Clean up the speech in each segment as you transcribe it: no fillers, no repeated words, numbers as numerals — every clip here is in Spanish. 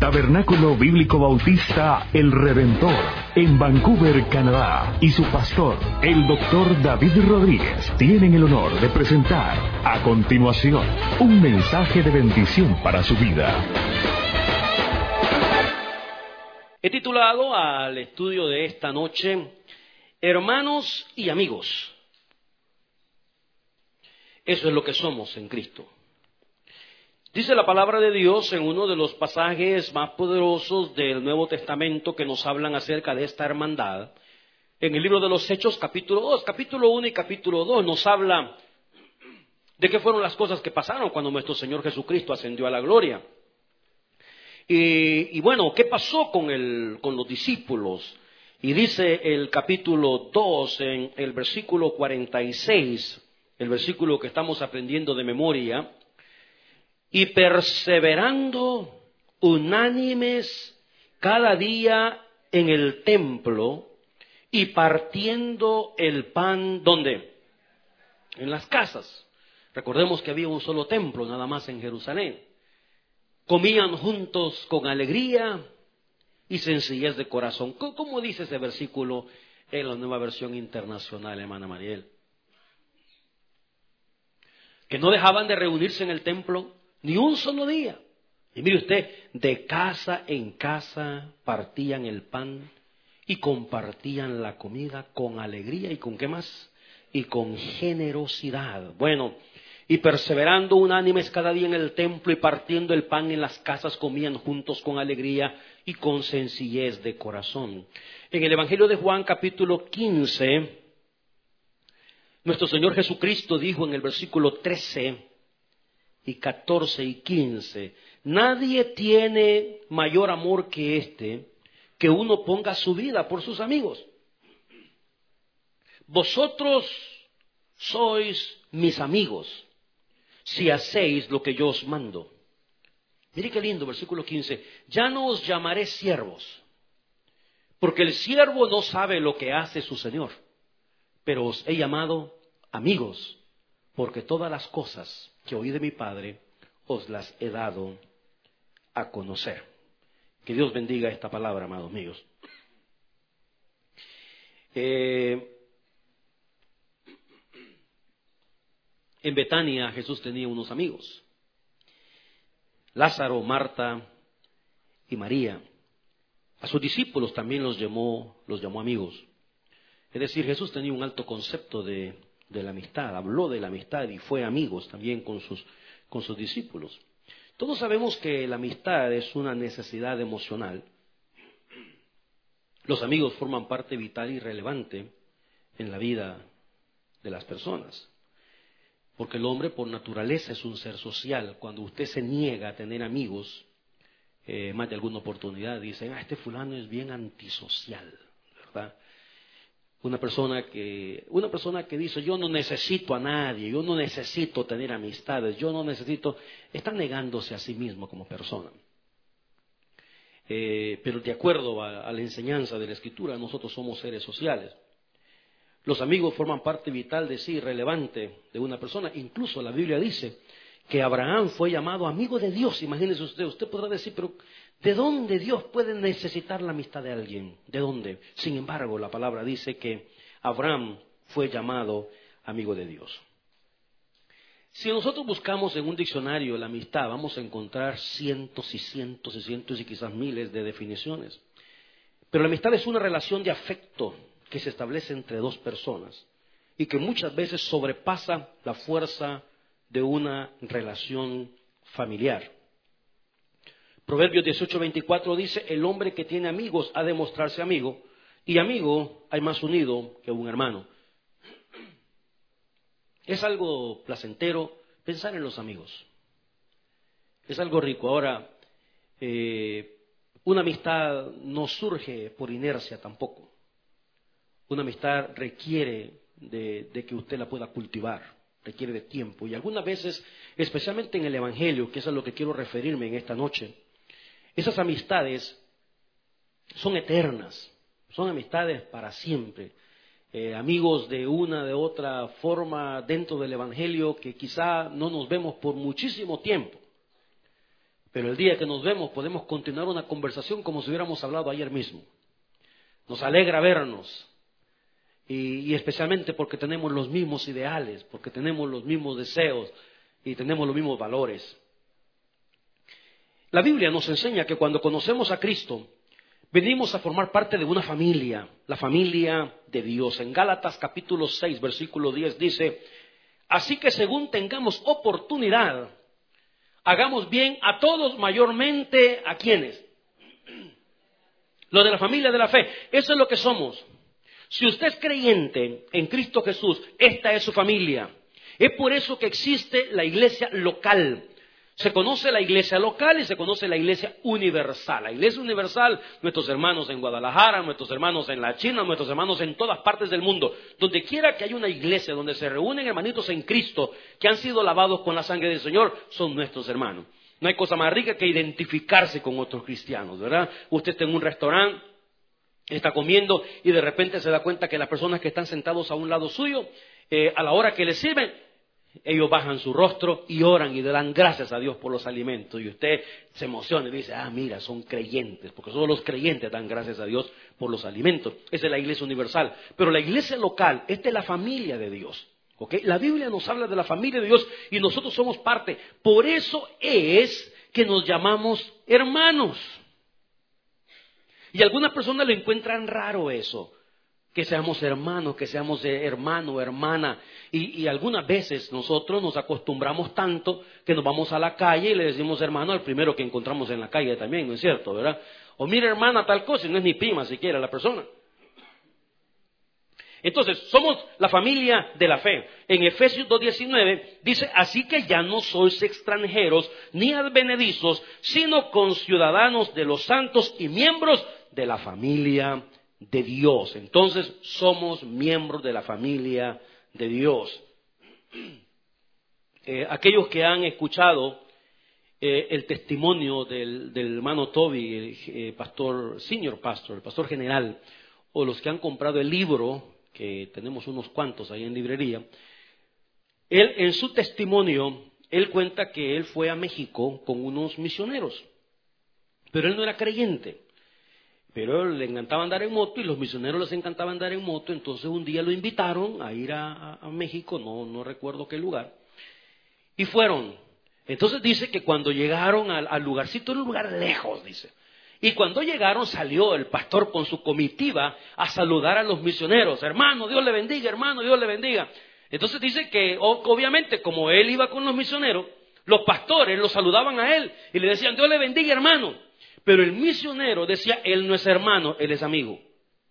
Tabernáculo Bíblico Bautista El Redentor, en Vancouver, Canadá, y su pastor, el Dr. David Rodríguez, tienen el honor de presentar a continuación un mensaje de bendición para su vida. He titulado al estudio de esta noche, Hermanos y Amigos. Eso es lo que somos en Cristo. Dice la palabra de Dios en uno de los pasajes más poderosos del Nuevo Testamento que nos hablan acerca de esta hermandad. En el libro de los Hechos, capítulo 2, capítulo 1 y capítulo 2 nos habla de qué fueron las cosas que pasaron cuando nuestro Señor Jesucristo ascendió a la gloria. Y bueno, ¿qué pasó con los discípulos? Y dice el capítulo 2 en el versículo 46, el versículo que estamos aprendiendo de memoria, y perseverando unánimes cada día en el templo y partiendo el pan, ¿dónde? En las casas. Recordemos que había un solo templo nada más en Jerusalén. Comían juntos con alegría y sencillez de corazón. ¿Cómo dice ese versículo en la Nueva Versión Internacional, hermana Mariel? Que no dejaban de reunirse en el templo ni un solo día. Y mire usted, de casa en casa partían el pan y compartían la comida con alegría y con ¿qué más? Y con generosidad. Bueno, y perseverando unánimes cada día en el templo y partiendo el pan en las casas, comían juntos con alegría y con sencillez de corazón. En el Evangelio de Juan, capítulo 15, nuestro Señor Jesucristo dijo en el versículo 13 y 14 y 15, nadie tiene mayor amor que este, que uno ponga su vida por sus amigos. Vosotros sois mis amigos, si hacéis lo que yo os mando. Mire qué lindo, versículo 15, ya no os llamaré siervos, porque el siervo no sabe lo que hace su Señor, pero os he llamado amigos, porque todas las cosas que oí de mi Padre os las he dado a conocer. Que Dios bendiga esta palabra, amados míos. En Betania Jesús tenía unos amigos, Lázaro, Marta y María. A sus discípulos también los llamó amigos. Es decir, Jesús tenía un alto concepto de la amistad, habló de la amistad y fue amigos también con sus discípulos. Todos sabemos que la amistad es una necesidad emocional. Los amigos forman parte vital y relevante en la vida de las personas, porque el hombre por naturaleza es un ser social. Cuando usted se niega a tener amigos, más de alguna oportunidad dicen, este fulano es bien antisocial, ¿verdad? Una persona que dice, yo no necesito a nadie, yo no necesito tener amistades, está negándose a sí mismo como persona. Pero de acuerdo a la enseñanza de la Escritura, nosotros somos seres sociales. Los amigos forman parte vital de sí, relevante de una persona. Incluso la Biblia dice que Abraham fue llamado amigo de Dios. Imagínese usted podrá decir, pero ¿de dónde Dios puede necesitar la amistad de alguien? ¿De dónde? Sin embargo, la palabra dice que Abraham fue llamado amigo de Dios. Si nosotros buscamos en un diccionario la amistad, vamos a encontrar cientos y cientos y cientos y quizás miles de definiciones. Pero la amistad es una relación de afecto que se establece entre dos personas y que muchas veces sobrepasa la fuerza de una relación familiar. Proverbios 18:24 dice, el hombre que tiene amigos ha de mostrarse amigo, y amigo hay más unido que un hermano. Es algo placentero pensar en los amigos. Es algo rico. Ahora, una amistad no surge por inercia tampoco. Una amistad requiere de que usted la pueda cultivar, requiere de tiempo. Y algunas veces, especialmente en el Evangelio, que es a lo que quiero referirme en esta noche, esas amistades son eternas, son amistades para siempre. Amigos de una, de otra forma dentro del Evangelio que quizá no nos vemos por muchísimo tiempo. Pero el día que nos vemos podemos continuar una conversación como si hubiéramos hablado ayer mismo. Nos alegra vernos. Y especialmente porque tenemos los mismos ideales, porque tenemos los mismos deseos y tenemos los mismos valores. La Biblia nos enseña que cuando conocemos a Cristo, venimos a formar parte de una familia, la familia de Dios. En Gálatas capítulo 6, versículo 10 dice: así que según tengamos oportunidad, hagamos bien a todos, mayormente ¿a quiénes? Los de la familia de la fe. Eso es lo que somos. Si usted es creyente en Cristo Jesús, esta es su familia. Es por eso que existe la iglesia local. Se conoce la iglesia local y se conoce la iglesia universal. La iglesia universal, nuestros hermanos en Guadalajara, nuestros hermanos en la China, nuestros hermanos en todas partes del mundo. Donde quiera que haya una iglesia donde se reúnen hermanitos en Cristo que han sido lavados con la sangre del Señor, son nuestros hermanos. No hay cosa más rica que identificarse con otros cristianos, ¿verdad? Usted está en un restaurante, está comiendo y de repente se da cuenta que las personas que están sentados a un lado suyo, a la hora que les sirven, ellos bajan su rostro y oran y le dan gracias a Dios por los alimentos. Y usted se emociona y dice: ah, mira, son creyentes, porque solo los creyentes dan gracias a Dios por los alimentos. Esa es la iglesia universal. Pero la iglesia local, esta es la familia de Dios. ¿Okay? La Biblia nos habla de la familia de Dios y nosotros somos parte. Por eso es que nos llamamos hermanos. Y algunas personas lo encuentran raro eso, que seamos hermanos, que seamos hermano o hermana. Y algunas veces nosotros nos acostumbramos tanto que nos vamos a la calle y le decimos hermano al primero que encontramos en la calle también, ¿no es cierto, verdad? O mira hermana tal cosa, y no es ni prima siquiera la persona. Entonces, somos la familia de la fe. En Efesios 2:19 dice: así que ya no sois extranjeros ni advenedizos, sino conciudadanos de los santos y miembros de la familia de Dios. Entonces, somos miembros de la familia de Dios. Aquellos que han escuchado el testimonio del hermano Toby, el pastor, senior pastor, el pastor general, o los que han comprado el libro, que tenemos unos cuantos ahí en librería, él en su testimonio, él cuenta que él fue a México con unos misioneros, pero él no era creyente, pero le encantaba andar en moto y los misioneros les encantaba andar en moto. Entonces un día lo invitaron a ir a México, no recuerdo qué lugar, y fueron. Entonces dice que cuando llegaron al lugarcito, era un lugar lejos, dice. Y cuando llegaron salió el pastor con su comitiva a saludar a los misioneros. Hermano, Dios le bendiga, hermano, Dios le bendiga. Entonces dice que obviamente como él iba con los misioneros, los pastores lo saludaban a él y le decían: Dios le bendiga, hermano. Pero el misionero decía: él no es hermano, él es amigo.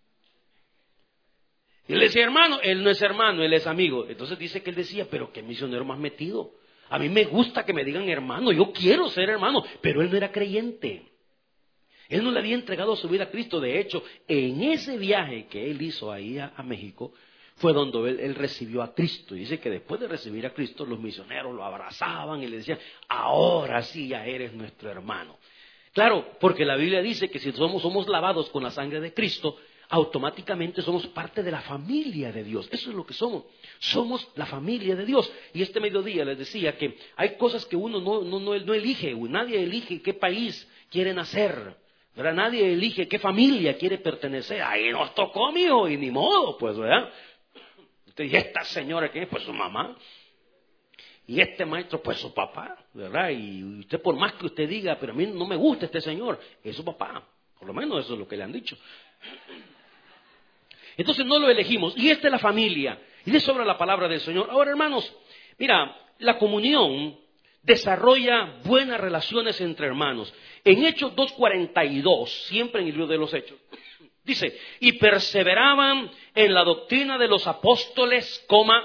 Y él decía: hermano, él no es hermano, él es amigo. Entonces dice que él decía: pero qué misionero más metido. A mí me gusta que me digan hermano, yo quiero ser hermano. Pero él no era creyente. Él no le había entregado su vida a Cristo. De hecho, en ese viaje que él hizo ahí a México, fue donde él recibió a Cristo. Y dice que después de recibir a Cristo, los misioneros lo abrazaban y le decían: ahora sí ya eres nuestro hermano. Claro, porque la Biblia dice que si somos lavados con la sangre de Cristo, automáticamente somos parte de la familia de Dios. Eso es lo que somos. Somos la familia de Dios. Y este mediodía les decía que hay cosas que uno no elige. Nadie elige qué país quiere nacer, ¿verdad? Nadie elige qué familia quiere pertenecer. Ahí nos tocó, mijo, y ni modo, pues, ¿verdad? ¿Y esta señora quién es? Pues su mamá. Y este maestro, pues su papá, ¿verdad? Y usted, por más que usted diga: pero a mí no me gusta este señor, es su papá. Por lo menos eso es lo que le han dicho. Entonces no lo elegimos. Y esta es la familia. Y de sobra la palabra del Señor. Ahora, hermanos, mira, la comunión desarrolla buenas relaciones entre hermanos. En Hechos 2:42, siempre en el libro de los Hechos, dice: y perseveraban en la doctrina de los apóstoles,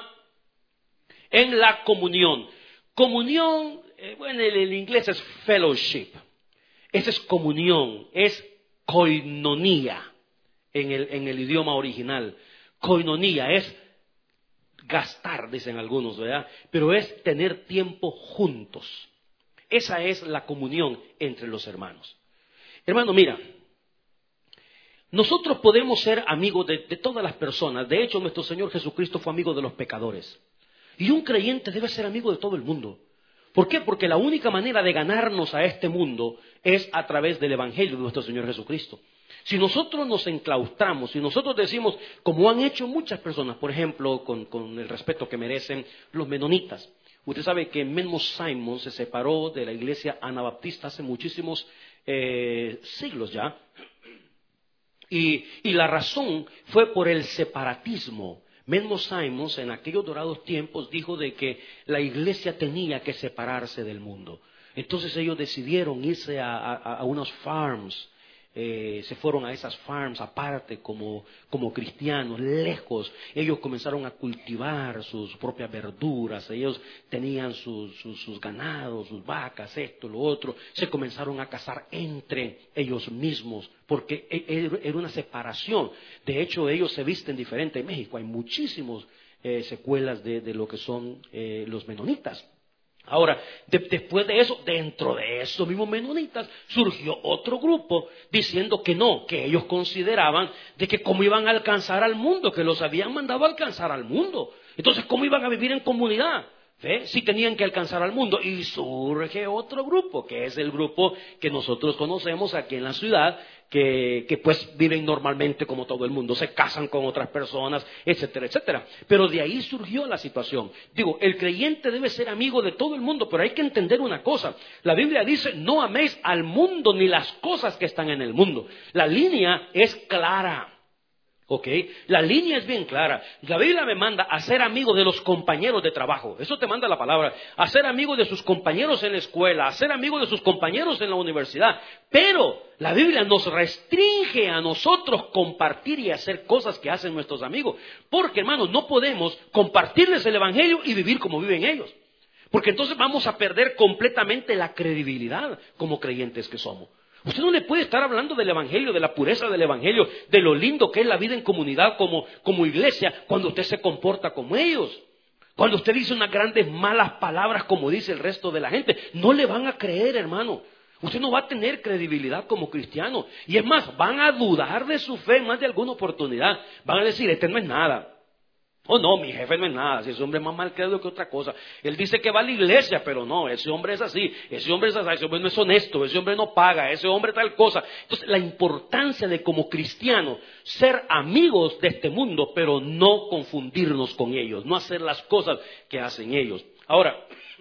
en la comunión. Comunión, bueno, en el inglés es fellowship. Esa es comunión, es koinonía en el idioma original. Koinonía es gastar, dicen algunos, ¿verdad? Pero es tener tiempo juntos. Esa es la comunión entre los hermanos. Hermano, mira, nosotros podemos ser amigos de todas las personas. De hecho, nuestro Señor Jesucristo fue amigo de los pecadores. Y un creyente debe ser amigo de todo el mundo. ¿Por qué? Porque la única manera de ganarnos a este mundo es a través del Evangelio de nuestro Señor Jesucristo. Si nosotros nos enclaustramos, si nosotros decimos, como han hecho muchas personas, por ejemplo, con el respeto que merecen los menonitas. Usted sabe que Menno Simon se separó de la iglesia anabaptista hace muchísimos siglos ya. Y la razón fue por el separatismo. Menno Simon en aquellos dorados tiempos dijo de que la iglesia tenía que separarse del mundo. Entonces ellos decidieron irse a unos farms. Se fueron a esas farms aparte como cristianos, lejos. Ellos comenzaron a cultivar sus propias verduras, ellos tenían sus ganados, sus vacas, esto, lo otro. Se comenzaron a casar entre ellos mismos porque era una separación. De hecho, ellos se visten diferente en México. Hay muchísimas secuelas de lo que son los menonitas. Ahora, después de eso, dentro de esos mismos menonitas, surgió otro grupo diciendo que no, que ellos consideraban de que cómo iban a alcanzar al mundo, que los habían mandado a alcanzar al mundo. Entonces, ¿cómo iban a vivir en comunidad? ¿Ve? Si tenían que alcanzar al mundo. Y surge otro grupo, que es el grupo que nosotros conocemos aquí en la ciudad, que pues viven normalmente como todo el mundo, se casan con otras personas, etcétera, etcétera. Pero de ahí surgió la situación. Digo, el creyente debe ser amigo de todo el mundo, pero hay que entender una cosa. La Biblia dice, no améis al mundo ni las cosas que están en el mundo. La línea es clara. ¿Ok? La línea es bien clara. La Biblia me manda a ser amigo de los compañeros de trabajo. Eso te manda la palabra. A ser amigo de sus compañeros en la escuela, a ser amigo de sus compañeros en la universidad. Pero la Biblia nos restringe a nosotros compartir y hacer cosas que hacen nuestros amigos. Porque, hermanos, no podemos compartirles el Evangelio y vivir como viven ellos. Porque entonces vamos a perder completamente la credibilidad como creyentes que somos. Usted no le puede estar hablando del Evangelio, de la pureza del Evangelio, de lo lindo que es la vida en comunidad como iglesia, cuando usted se comporta como ellos. Cuando usted dice unas grandes malas palabras como dice el resto de la gente, no le van a creer, hermano. Usted no va a tener credibilidad como cristiano. Y es más, van a dudar de su fe en más de alguna oportunidad. Van a decir, este no es nada. Oh no, mi jefe no es nada, si ese hombre es más malcriado que otra cosa. Él dice que va a la iglesia, pero no, ese hombre es así, ese hombre no es honesto, ese hombre no paga, ese hombre tal cosa. Entonces, la importancia de como cristianos ser amigos de este mundo, pero no confundirnos con ellos, no hacer las cosas que hacen ellos. Ahora,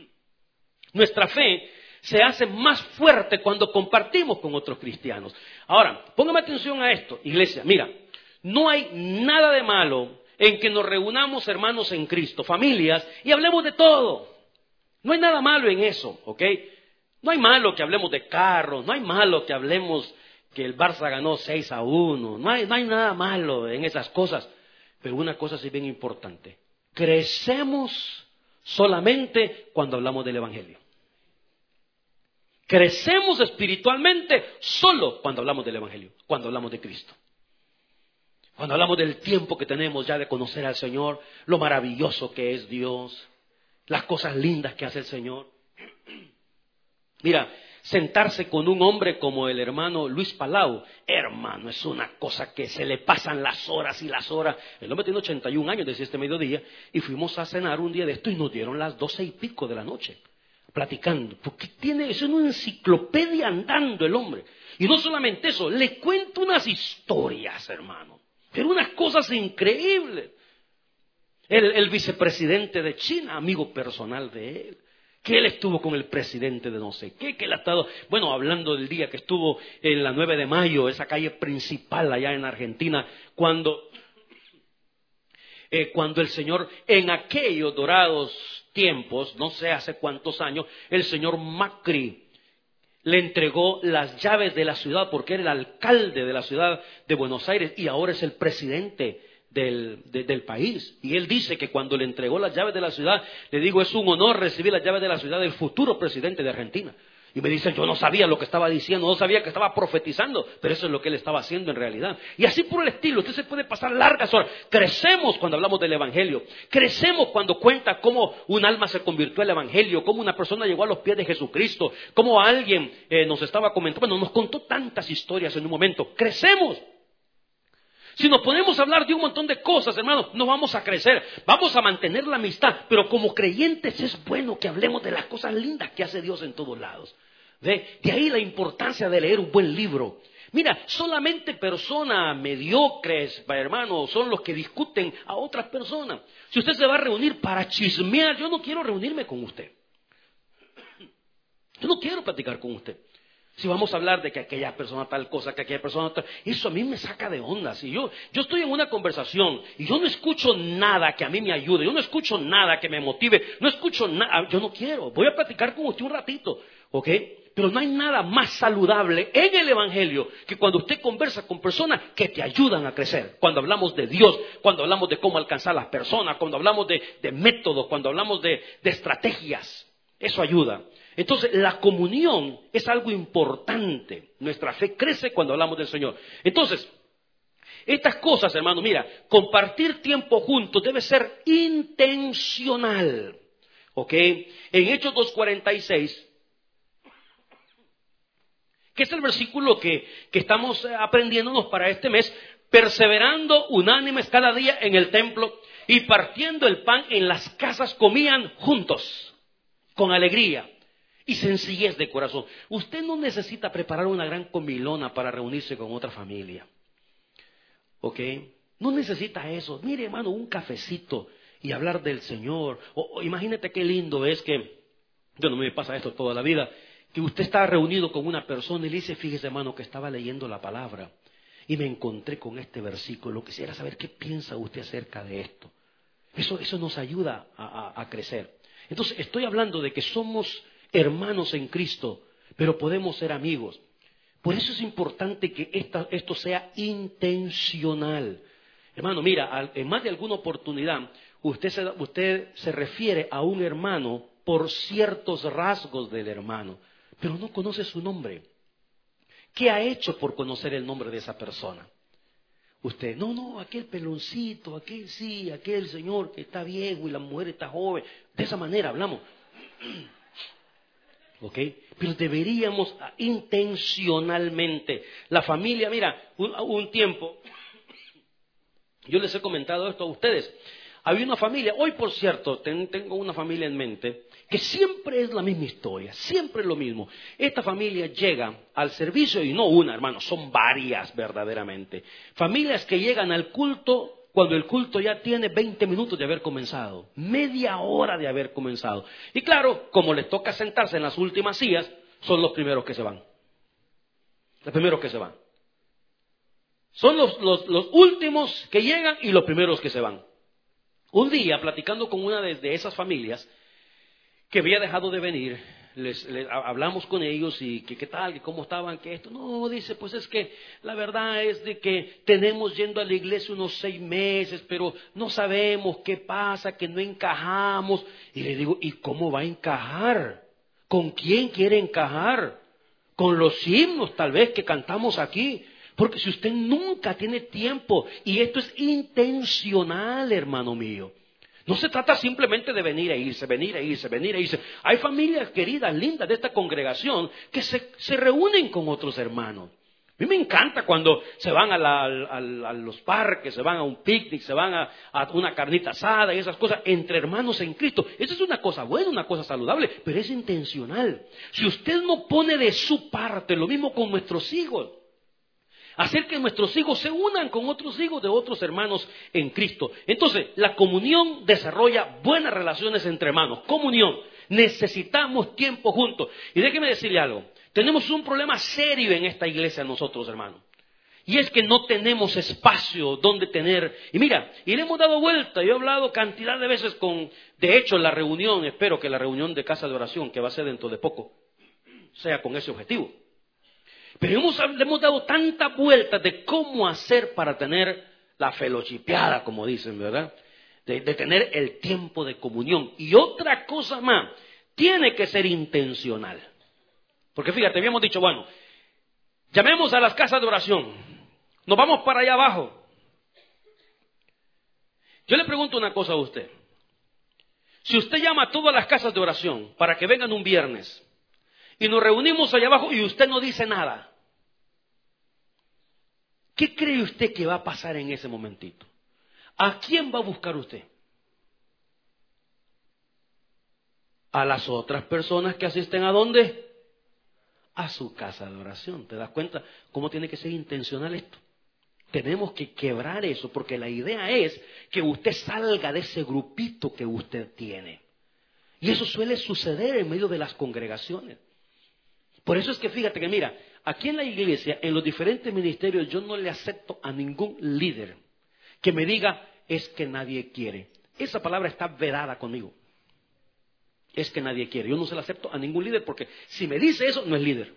nuestra fe se hace más fuerte cuando compartimos con otros cristianos. Ahora, póngame atención a esto, iglesia, mira, no hay nada de malo en que nos reunamos hermanos en Cristo, familias, y hablemos de todo. No hay nada malo en eso, ¿ok? No hay malo que hablemos de carros, no hay malo que hablemos que el Barça ganó 6-1, no hay nada malo en esas cosas. Pero una cosa sí bien importante, crecemos solamente cuando hablamos del Evangelio. Crecemos espiritualmente solo cuando hablamos del Evangelio, cuando hablamos de Cristo. Cuando hablamos del tiempo que tenemos ya de conocer al Señor, lo maravilloso que es Dios, las cosas lindas que hace el Señor. Mira, sentarse con un hombre como el hermano Luis Palau, hermano, es una cosa que se le pasan las horas y las horas. El hombre tiene 81 años desde este mediodía y fuimos a cenar un día de esto y nos dieron las 12:00 de la noche, platicando. Porque es una enciclopedia andando el hombre. Y no solamente eso, le cuento unas historias, hermano. Pero unas cosas increíbles. El vicepresidente de China, amigo personal de él, que él estuvo con el presidente de no sé qué, que él ha estado, bueno, hablando del día que estuvo en la 9 de mayo, esa calle principal allá en Argentina, cuando el Señor, en aquellos dorados tiempos, no sé hace cuántos años, el señor Macri le entregó las llaves de la ciudad porque era el alcalde de la ciudad de Buenos Aires y ahora es el presidente del país. Y él dice que cuando le entregó las llaves de la ciudad, le digo, es un honor recibir las llaves de la ciudad del futuro presidente de Argentina. Y me dicen, yo no sabía lo que estaba diciendo, no sabía que estaba profetizando, pero eso es lo que él estaba haciendo en realidad. Y así por el estilo, usted se puede pasar largas horas. Crecemos cuando hablamos del Evangelio, crecemos cuando cuenta cómo un alma se convirtió al Evangelio, cómo una persona llegó a los pies de Jesucristo, cómo alguien nos estaba comentando, bueno, nos contó tantas historias en un momento. Crecemos. Si nos ponemos a hablar de un montón de cosas, hermanos, no vamos a crecer. Vamos a mantener la amistad, pero como creyentes es bueno que hablemos de las cosas lindas que hace Dios en todos lados. De ahí la importancia de leer un buen libro. Mira, solamente personas mediocres, hermanos, son los que discuten a otras personas. Si usted se va a reunir para chismear, yo no quiero reunirme con usted. Yo no quiero platicar con usted. Si vamos a hablar de que aquella persona tal cosa, que aquella persona tal, eso a mí me saca de onda. Si yo estoy en una conversación y yo no escucho nada que a mí me ayude, yo no escucho nada que me motive, no escucho nada, yo no quiero. Voy a platicar con usted un ratito, ¿ok? Pero no hay nada más saludable en el Evangelio que cuando usted conversa con personas que te ayudan a crecer. Cuando hablamos de Dios, cuando hablamos de cómo alcanzar a las personas, cuando hablamos de métodos, cuando hablamos de estrategias, eso ayuda. Entonces, la comunión es algo importante. Nuestra fe crece cuando hablamos del Señor. Entonces, estas cosas, hermano, mira, compartir tiempo juntos debe ser intencional. ¿Ok? En Hechos 2:46, que es el versículo que estamos aprendiéndonos para este mes, perseverando unánimes cada día en el templo y partiendo el pan en las casas comían juntos, con alegría y sencillez de corazón. Usted no necesita preparar una gran comilona para reunirse con otra familia. ¿Ok? No necesita eso. Mire, hermano, un cafecito y hablar del Señor. O imagínate qué lindo es que, bueno, me pasa esto toda la vida, que usted está reunido con una persona y le dice, fíjese, hermano, que estaba leyendo la palabra y me encontré con este versículo. Quisiera saber qué piensa usted acerca de esto. Eso nos ayuda a crecer. Entonces, estoy hablando de que somos hermanos en Cristo, pero podemos ser amigos. Por eso es importante que esto sea intencional. Hermano, mira, en más de alguna oportunidad, usted se refiere a un hermano por ciertos rasgos del hermano, pero no conoce su nombre. ¿Qué ha hecho por conocer el nombre de esa persona? Usted, no, aquel peloncito, aquel sí, aquel señor que está viejo y la mujer está joven. De esa manera hablamos. ¿Ok? Pero deberíamos intencionalmente. La familia, mira, un tiempo, yo les he comentado esto a ustedes. Había una familia, hoy por cierto, tengo una familia en mente, que siempre es la misma historia, siempre es lo mismo. Esta familia llega al servicio, y no una, hermano, son varias verdaderamente. Familias que llegan al culto cuando el culto ya tiene 20 minutos de haber comenzado, media hora de haber comenzado. Y claro, como les toca sentarse en las últimas sillas, son los primeros que se van. Los primeros que se van. Son los últimos que llegan y los primeros que se van. Un día, platicando con una de esas familias que había dejado de venir, les hablamos con ellos y que qué tal, que cómo estaban, que esto. No, dice, pues es que la verdad es de que tenemos yendo a la iglesia unos 6 meses, pero no sabemos qué pasa, que no encajamos. Y le digo, ¿y cómo va a encajar? ¿Con quién quiere encajar? Con los himnos tal vez que cantamos aquí. Porque si usted nunca tiene tiempo, y esto es intencional, hermano mío. No se trata simplemente de venir e irse, venir e irse, venir e irse. Hay familias queridas, lindas de esta congregación que se reúnen con otros hermanos. A mí me encanta cuando se van a los parques, se van a un picnic, se van a una carnita asada y esas cosas entre hermanos en Cristo. Eso es una cosa buena, una cosa saludable, pero es intencional. Si usted no pone de su parte, lo mismo con nuestros hijos. Hacer que nuestros hijos se unan con otros hijos de otros hermanos en Cristo. Entonces, la comunión desarrolla buenas relaciones entre hermanos. Comunión. Necesitamos tiempo juntos. Y déjeme decirle algo. Tenemos un problema serio en esta iglesia nosotros, hermanos. Y es que no tenemos espacio donde tener. Y mira, y le hemos dado vuelta. Yo he hablado cantidad de veces de hecho, la reunión, espero que la reunión de casa de oración, que va a ser dentro de poco, sea con ese objetivo. Pero le hemos dado tanta vuelta de cómo hacer para tener la felochipeada, como dicen, ¿verdad? De tener el tiempo de comunión. Y otra cosa más, tiene que ser intencional. Porque fíjate, habíamos dicho, bueno, llamemos a las casas de oración. Nos vamos para allá abajo. Yo le pregunto una cosa a usted. Si usted llama a todas las casas de oración para que vengan un viernes y nos reunimos allá abajo y usted no dice nada, ¿Qué cree usted que va a pasar en ese momentito? ¿A quién va a buscar usted? A las otras personas que asisten ¿a dónde? A su casa de oración. ¿Te das cuenta cómo tiene que ser intencional esto? Tenemos que quebrar eso, porque la idea es que usted salga de ese grupito que usted tiene. Y eso suele suceder en medio de las congregaciones. Por eso es que fíjate que mira, aquí en la iglesia, en los diferentes ministerios, yo no le acepto a ningún líder que me diga, es que nadie quiere. Esa palabra está vedada conmigo. Es que nadie quiere. Yo no se la acepto a ningún líder porque si me dice eso, no es líder.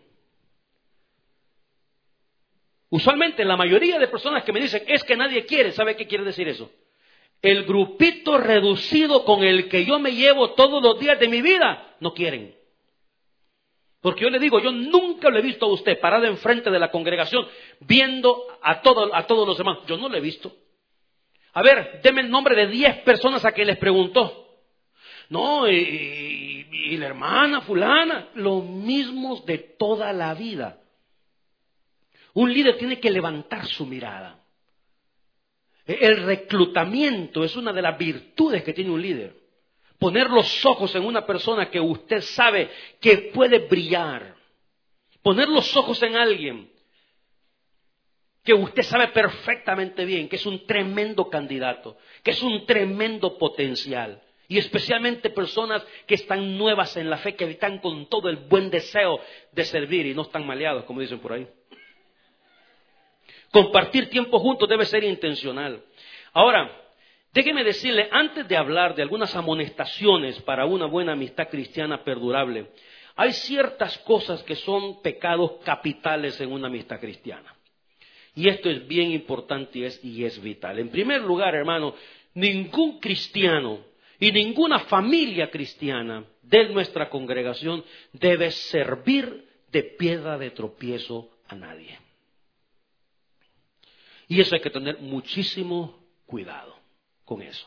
Usualmente la mayoría de personas que me dicen, es que nadie quiere, ¿sabe qué quiere decir eso? El grupito reducido con el que yo me llevo todos los días de mi vida, no quieren. Porque yo le digo, yo nunca lo he visto a usted parado enfrente de la congregación viendo a todos los demás. Yo no lo he visto. A ver, deme el nombre de 10 personas a quien les preguntó. No, y la hermana fulana, los mismos de toda la vida. Un líder tiene que levantar su mirada. El reclutamiento es una de las virtudes que tiene un líder. Poner los ojos en una persona que usted sabe que puede brillar. Poner los ojos en alguien que usted sabe perfectamente bien que es un tremendo candidato, que es un tremendo potencial. Y especialmente personas que están nuevas en la fe, que están con todo el buen deseo de servir y no están maleados, como dicen por ahí. Compartir tiempo juntos debe ser intencional. Ahora, déjeme decirle, antes de hablar de algunas amonestaciones para una buena amistad cristiana perdurable, hay ciertas cosas que son pecados capitales en una amistad cristiana. Y esto es bien importante y es vital. En primer lugar, hermano, ningún cristiano y ninguna familia cristiana de nuestra congregación debe servir de piedra de tropiezo a nadie. Y eso hay que tener muchísimo cuidado con eso.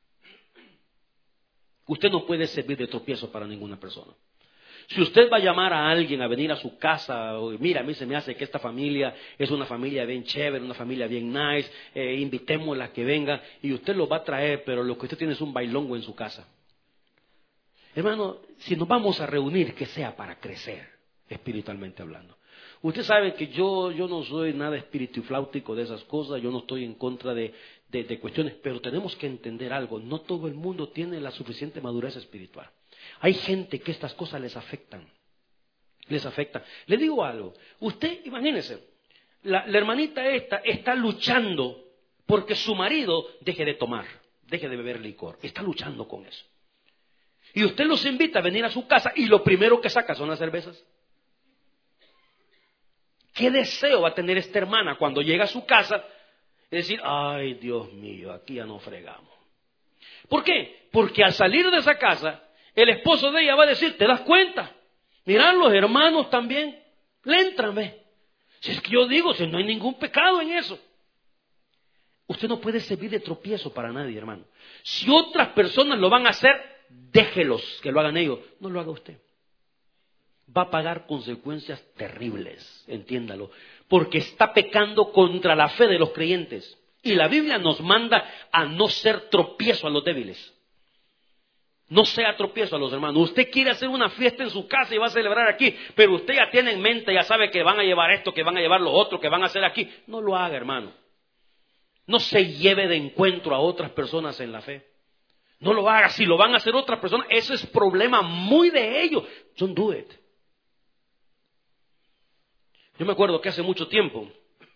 Usted no puede servir de tropiezo para ninguna persona. Si usted va a llamar a alguien a venir a su casa, mira, a mí se me hace que esta familia es una familia bien chévere, una familia bien nice, invitémosla a que venga, y usted lo va a traer, pero lo que usted tiene es un bailongo en su casa. Hermano, si nos vamos a reunir, que sea para crecer, espiritualmente hablando. Usted sabe que yo no soy nada espiritifláutico de esas cosas, yo no estoy en contra de cuestiones, pero tenemos que entender algo, no todo el mundo tiene la suficiente madurez espiritual. Hay gente que estas cosas les afectan. Le digo algo, usted imagínese, la hermanita esta está luchando porque su marido deje de tomar, deje de beber licor, está luchando con eso. Y usted los invita a venir a su casa y lo primero que saca son las cervezas. ¿Qué deseo va a tener esta hermana cuando llega a su casa? Es decir, ay Dios mío, aquí ya no fregamos. ¿Por qué? Porque al salir de esa casa, el esposo de ella va a decir, ¿te das cuenta? Mirá, los hermanos también le entran, ¿ve? Si es que yo digo, si no hay ningún pecado en eso. Usted no puede servir de tropiezo para nadie, hermano. Si otras personas lo van a hacer, déjelos que lo hagan ellos, no lo haga usted. Va a pagar consecuencias terribles, entiéndalo, porque está pecando contra la fe de los creyentes. Y la Biblia nos manda a no ser tropiezo a los débiles. No sea tropiezo a los hermanos. Usted quiere hacer una fiesta en su casa y va a celebrar aquí, pero usted ya tiene en mente, ya sabe que van a llevar esto, que van a llevar lo otro, que van a hacer aquí. No lo haga, hermano. No se lleve de encuentro a otras personas en la fe. No lo haga. Si lo van a hacer otras personas, ese es problema muy de ellos. Don't do it. Yo me acuerdo que hace mucho tiempo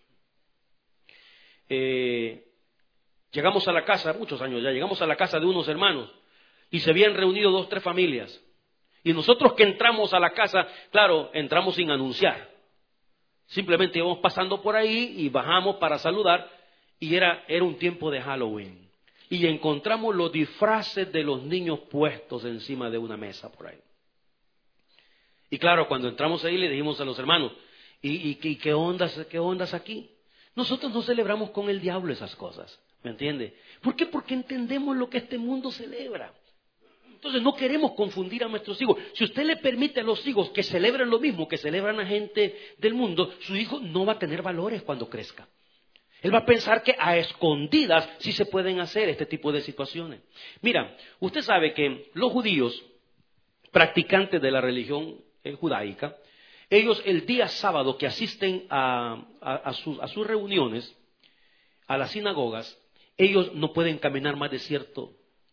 llegamos a la casa, muchos años ya, llegamos a la casa de unos hermanos y se habían reunido 2 o 3 familias. Y nosotros que entramos a la casa, claro, entramos sin anunciar. Simplemente íbamos pasando por ahí y bajamos para saludar y era un tiempo de Halloween. Y encontramos los disfraces de los niños puestos encima de una mesa por ahí. Y claro, cuando entramos ahí le dijimos a los hermanos, ¿y qué ondas aquí? Nosotros no celebramos con el diablo esas cosas, ¿me entiende? ¿Por qué? Porque entendemos lo que este mundo celebra. Entonces no queremos confundir a nuestros hijos. Si usted le permite a los hijos que celebren lo mismo que celebran la gente del mundo, su hijo no va a tener valores cuando crezca. Él va a pensar que a escondidas sí se pueden hacer este tipo de situaciones. Mira, usted sabe que los judíos, practicantes de la religión judaica, ellos el día sábado que asisten a sus reuniones, a las sinagogas, ellos no pueden caminar más de cierto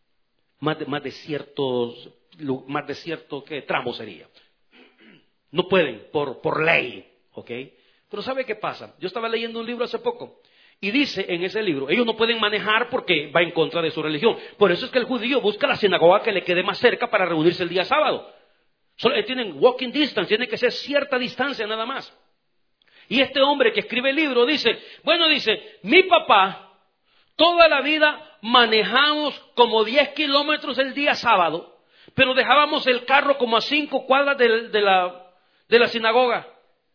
¿qué tramo sería? No pueden, por ley, ¿ok? Pero ¿sabe qué pasa? Yo estaba leyendo un libro hace poco y dice en ese libro, ellos no pueden manejar porque va en contra de su religión. Por eso es que el judío busca la sinagoga que le quede más cerca para reunirse el día sábado. Solo tienen walking distance, tiene que ser cierta distancia nada más. Y este hombre que escribe el libro dice, mi papá, toda la vida manejamos como 10 kilómetros el día sábado, pero dejábamos el carro como a 5 cuadras de la sinagoga.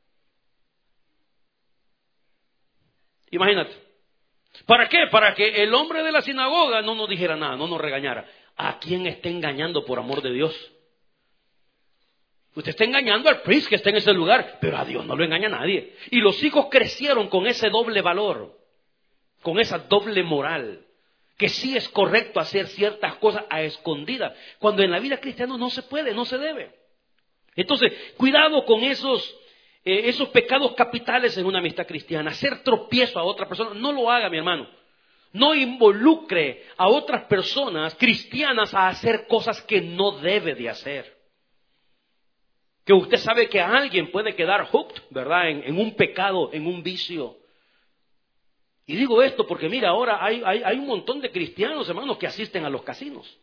Imagínate. ¿Para qué? Para que el hombre de la sinagoga no nos dijera nada, no nos regañara. ¿A quién está engañando por amor de Dios? Usted está engañando al priest que está en ese lugar, pero a Dios no lo engaña nadie. Y los hijos crecieron con ese doble valor, con esa doble moral, que sí es correcto hacer ciertas cosas a escondidas, cuando en la vida cristiana no se puede, no se debe. Entonces, cuidado con esos pecados capitales en una amistad cristiana. Hacer tropiezo a otra persona, no lo haga, mi hermano. No involucre a otras personas cristianas a hacer cosas que no debe de hacer. Que usted sabe que alguien puede quedar hooked, ¿verdad? En un pecado, en un vicio. Y digo esto porque mira, ahora hay un montón de cristianos, hermanos, que asisten a los casinos.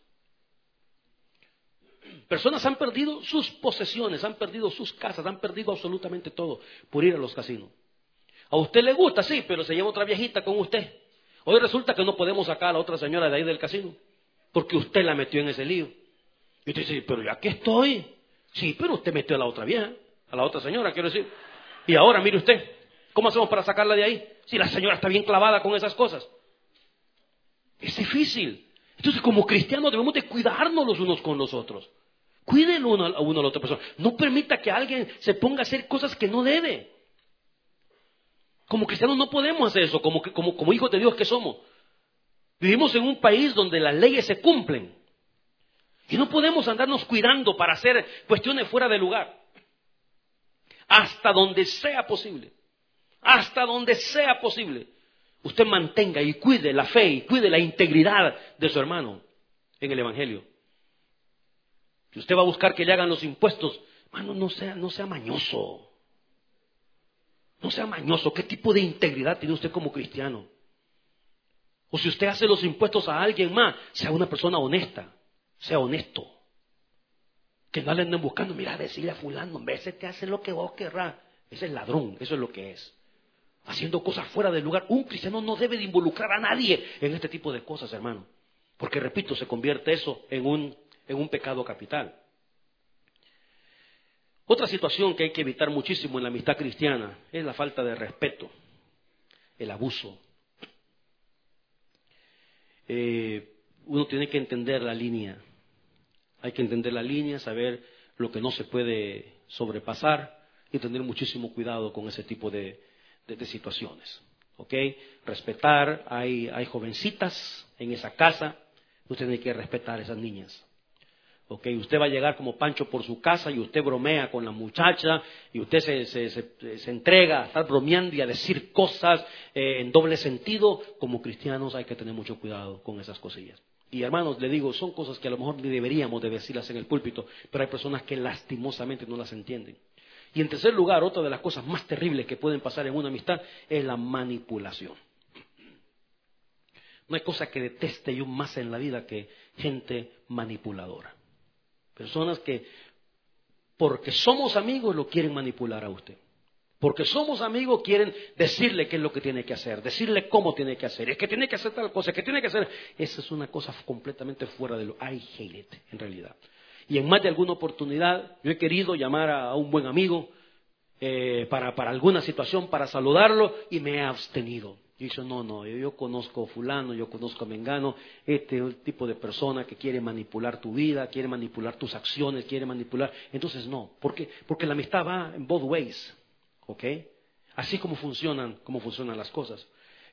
Personas han perdido sus posesiones, han perdido sus casas, han perdido absolutamente todo por ir a los casinos. A usted le gusta, sí, pero se lleva otra viejita con usted. Hoy resulta que no podemos sacar a la otra señora de ahí del casino, porque usted la metió en ese lío. Y usted dice, pero ya que estoy. Sí, pero usted metió a la otra vieja, a la otra señora, quiero decir. Y ahora, mire usted, ¿cómo hacemos para sacarla de ahí? Si la señora está bien clavada con esas cosas. Es difícil. Entonces, como cristianos debemos de cuidarnos los unos con los otros. Cuídenlo uno a la otra persona. No permita que alguien se ponga a hacer cosas que no debe. Como cristianos no podemos hacer eso, como hijos de Dios que somos. Vivimos en un país donde las leyes se cumplen. Y no podemos andarnos cuidando para hacer cuestiones fuera de lugar. Hasta donde sea posible. Hasta donde sea posible. Usted mantenga y cuide la fe y cuide la integridad de su hermano en el Evangelio. Si usted va a buscar que le hagan los impuestos, hermano, no sea mañoso. No sea mañoso. ¿Qué tipo de integridad tiene usted como cristiano? O si usted hace los impuestos a alguien más, sea una persona honesta. Sea honesto. Que no le anden buscando, mira, decirle a fulano, en vez de te hace lo que vos querrás. Ese es ladrón, eso es lo que es. Haciendo cosas fuera del lugar. Un cristiano no debe de involucrar a nadie en este tipo de cosas, hermano. Porque, repito, se convierte eso en un pecado capital. Otra situación que hay que evitar muchísimo en la amistad cristiana es la falta de respeto, el abuso. Uno tiene que entender la línea. Hay que entender la línea, saber lo que no se puede sobrepasar y tener muchísimo cuidado con ese tipo de situaciones. ¿Ok? Respetar, hay jovencitas en esa casa, usted tiene que respetar a esas niñas. ¿Ok? Usted va a llegar como Pancho por su casa y usted bromea con la muchacha y usted se entrega a estar bromeando y a decir cosas en doble sentido. Como cristianos hay que tener mucho cuidado con esas cosillas. Y hermanos, le digo, son cosas que a lo mejor ni deberíamos de decirlas en el púlpito, pero hay personas que lastimosamente no las entienden. Y en tercer lugar, otra de las cosas más terribles que pueden pasar en una amistad es la manipulación. No hay cosa que deteste yo más en la vida que gente manipuladora. Personas que, porque somos amigos, lo quieren manipular a usted. Porque somos amigos, quieren decirle qué es lo que tiene que hacer, decirle cómo tiene que hacer, es que tiene que hacer tal cosa, es que tiene que hacer. Esa es una cosa completamente fuera de lo. I hate it, en realidad. Y en más de alguna oportunidad, yo he querido llamar a un buen amigo para alguna situación, para saludarlo, y me he abstenido. Y dice, no, yo conozco a fulano, yo conozco a mengano, este tipo de persona que quiere manipular tu vida, quiere manipular tus acciones, quiere manipular. Entonces no, porque la amistad va en both ways. ¿Ok? Así como funcionan las cosas.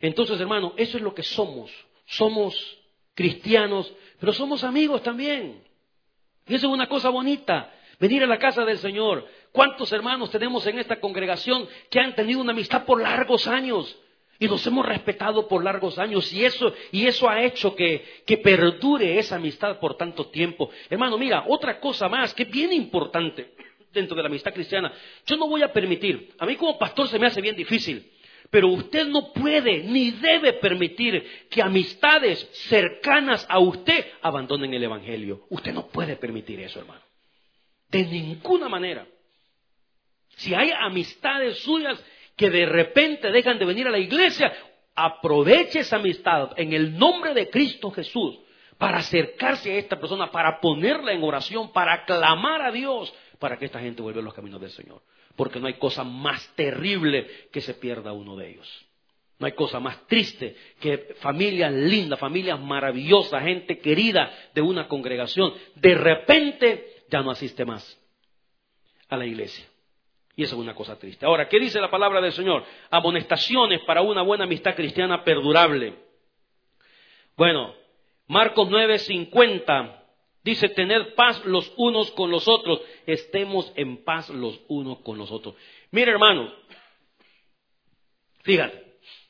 Entonces, hermano, eso es lo que somos. Somos cristianos, pero somos amigos también. Y eso es una cosa bonita, venir a la casa del Señor. ¿Cuántos hermanos tenemos en esta congregación que han tenido una amistad por largos años? Y nos hemos respetado por largos años, y eso ha hecho que perdure esa amistad por tanto tiempo. Hermano, mira, otra cosa más que es bien importante dentro de la amistad cristiana. Yo no voy a permitir, a mí como pastor se me hace bien difícil, pero usted no puede ni debe permitir que amistades cercanas a usted abandonen el evangelio. Usted no puede permitir eso, hermano. De ninguna manera. Si hay amistades suyas que de repente dejan de venir a la iglesia, aproveche esa amistad en el nombre de Cristo Jesús para acercarse a esta persona, para ponerla en oración, para clamar a Dios, para que esta gente vuelva a los caminos del Señor. Porque no hay cosa más terrible que se pierda uno de ellos. No hay cosa más triste que familias lindas, familias maravillosas, gente querida de una congregación, de repente ya no asiste más a la iglesia. Y eso es una cosa triste. Ahora, ¿qué dice la palabra del Señor? Amonestaciones para una buena amistad cristiana perdurable. Bueno, Marcos 9:50 dice: tened paz los unos con los otros. Estemos en paz los unos con los otros. Mire, hermano, fíjate.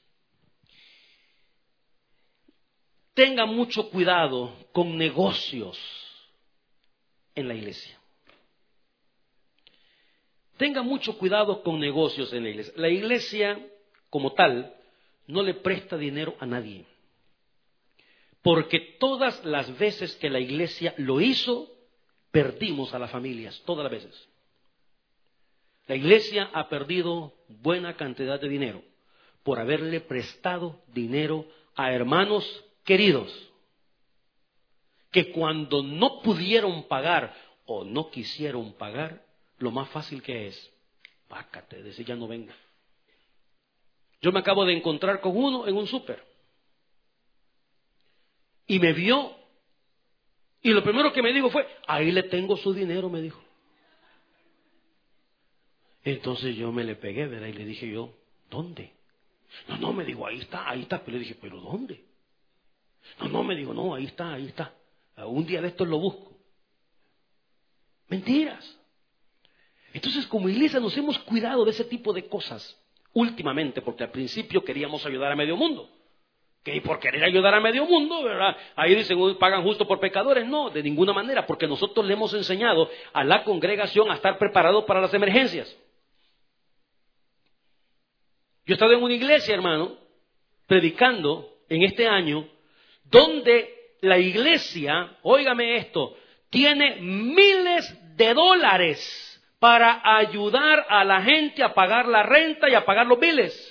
Tenga mucho cuidado con negocios en la iglesia. Tenga mucho cuidado con negocios en la iglesia. La iglesia, como tal, no le presta dinero a nadie. Porque todas las veces que la iglesia lo hizo, perdimos a las familias, todas las veces. La iglesia ha perdido buena cantidad de dinero por haberle prestado dinero a hermanos queridos, que cuando no pudieron pagar o no quisieron pagar, lo más fácil que es, pácate, decir ya no venga. Yo me acabo de encontrar con uno en un súper. Y me vio, y lo primero que me dijo fue: ahí le tengo su dinero, me dijo. Entonces yo me le pegué, ¿verdad? Y le dije yo: ¿dónde? No, me dijo, ahí está. Pero le dije: ¿pero dónde? No, me dijo, no, ahí está. Un día de estos lo busco. Mentiras. Entonces, como iglesia nos hemos cuidado de ese tipo de cosas últimamente, porque al principio queríamos ayudar a medio mundo. Que por querer ayudar a medio mundo, ¿verdad? Ahí dicen, pagan justo por pecadores. No, de ninguna manera, porque nosotros le hemos enseñado a la congregación a estar preparado para las emergencias. Yo he estado en una iglesia, hermano, predicando en este año, donde la iglesia, óigame esto, tiene miles de dólares para ayudar a la gente a pagar la renta y a pagar los biles.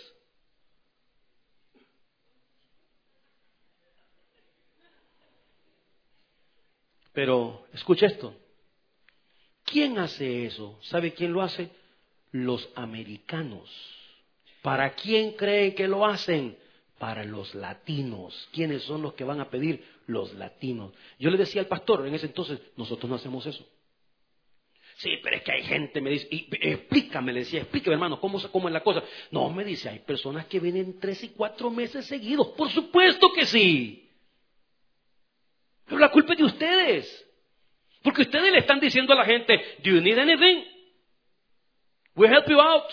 Pero, escucha esto. ¿Quién hace eso? ¿Sabe quién lo hace? Los americanos. ¿Para quién creen que lo hacen? Para los latinos. ¿Quiénes son los que van a pedir? Los latinos. Yo le decía al pastor en ese entonces: nosotros no hacemos eso. Sí, pero es que hay gente, me dice, explícame, le decía, explícame, hermano, ¿cómo es la cosa? No, me dice, hay personas que vienen 3 y 4 meses seguidos. Por supuesto que sí. Pero la culpa es de ustedes. Porque ustedes le están diciendo a la gente: ¿Do you need anything? We'll help you out.